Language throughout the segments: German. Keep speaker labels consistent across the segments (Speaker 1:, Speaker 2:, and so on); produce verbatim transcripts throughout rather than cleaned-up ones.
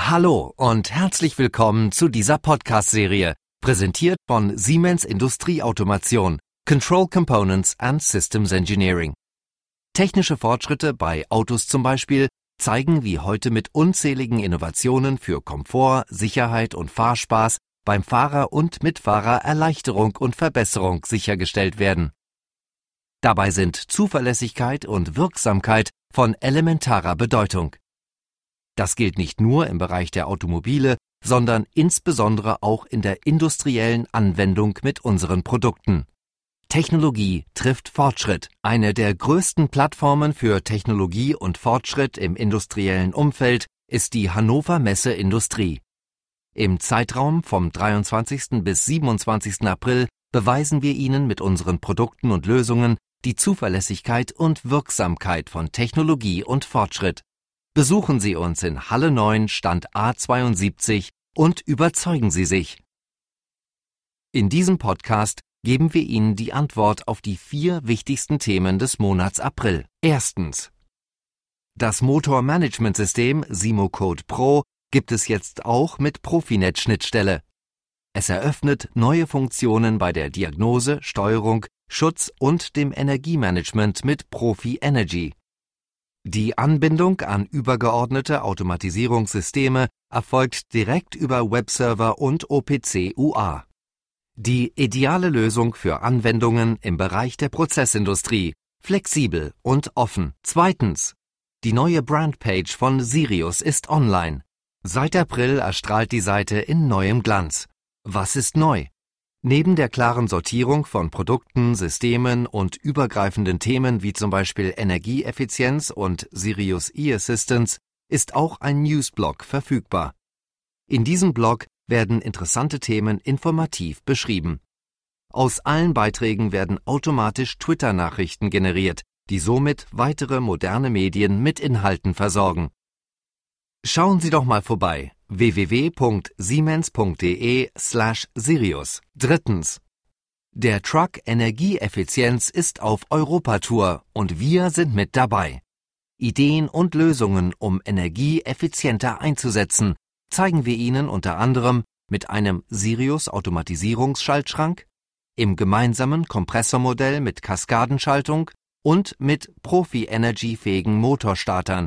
Speaker 1: Hallo und herzlich willkommen zu dieser Podcast-Serie, präsentiert von Siemens Industrieautomation, Control Components and Systems Engineering. Technische Fortschritte bei Autos zum Beispiel zeigen, wie heute mit unzähligen Innovationen für Komfort, Sicherheit und Fahrspaß beim Fahrer und Mitfahrer Erleichterung und Verbesserung sichergestellt werden. Dabei sind Zuverlässigkeit und Wirksamkeit von elementarer Bedeutung. Das gilt nicht nur im Bereich der Automobile, sondern insbesondere auch in der industriellen Anwendung mit unseren Produkten. Technologie trifft Fortschritt. Eine der größten Plattformen für Technologie und Fortschritt im industriellen Umfeld ist die Hannover Messe Industrie. Im Zeitraum vom dreiundzwanzigsten bis siebenundzwanzigsten April beweisen wir Ihnen mit unseren Produkten und Lösungen die Zuverlässigkeit und Wirksamkeit von Technologie und Fortschritt. Besuchen Sie uns in Halle neun, Stand A zweiundsiebzig und überzeugen Sie sich. In diesem Podcast geben wir Ihnen die Antwort auf die vier wichtigsten Themen des Monats April. Erstens. Das Motormanagementsystem SimoCode Pro gibt es jetzt auch mit Profinet-Schnittstelle. Es eröffnet neue Funktionen bei der Diagnose, Steuerung, Schutz und dem Energiemanagement mit Profi Energy. Die Anbindung an übergeordnete Automatisierungssysteme erfolgt direkt über Webserver und O P C U A. Die ideale Lösung für Anwendungen im Bereich der Prozessindustrie, flexibel und offen. Zweitens. Die neue Brandpage von Sirius ist online. Seit April erstrahlt die Seite in neuem Glanz. Was ist neu? Neben der klaren Sortierung von Produkten, Systemen und übergreifenden Themen wie zum Beispiel Energieeffizienz und Sirius E-Assistance ist auch ein Newsblog verfügbar. In diesem Blog werden interessante Themen informativ beschrieben. Aus allen Beiträgen werden automatisch Twitter-Nachrichten generiert, die somit weitere moderne Medien mit Inhalten versorgen. Schauen Sie doch mal vorbei. w w w punkt siemens punkt de slash Sirius. Drittens. Der Truck Energieeffizienz ist auf Europatour und wir sind mit dabei. Ideen und Lösungen, um Energie effizienter einzusetzen, zeigen wir Ihnen unter anderem mit einem Sirius Automatisierungsschaltschrank, im gemeinsamen Kompressormodell mit Kaskadenschaltung und mit Profi-Energy-fähigen Motorstartern.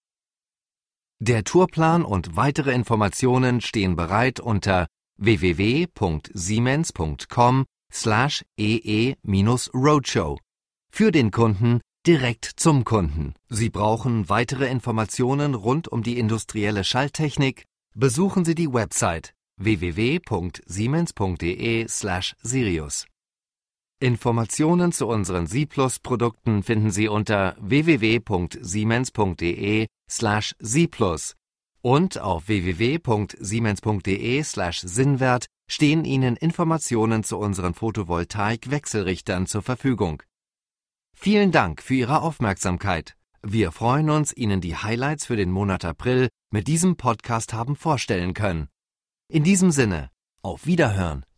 Speaker 1: Der Tourplan und weitere Informationen stehen bereit unter w w w punkt siemens punkt com slash e e roadshow. Für den Kunden direkt zum Kunden. Sie brauchen weitere Informationen rund um die industrielle Schalttechnik? Besuchen Sie die Website w w w punkt siemens punkt de slash Sirius. Informationen zu unseren SiPlus-Produkten finden Sie unter w w w punkt siemens punkt de slash SiPlus und auf w w w punkt siemens punkt de slash Sinnwert stehen Ihnen Informationen zu unseren Photovoltaik-Wechselrichtern zur Verfügung. Vielen Dank für Ihre Aufmerksamkeit. Wir freuen uns, Ihnen die Highlights für den Monat April mit diesem Podcast haben vorstellen können. In diesem Sinne, auf Wiederhören!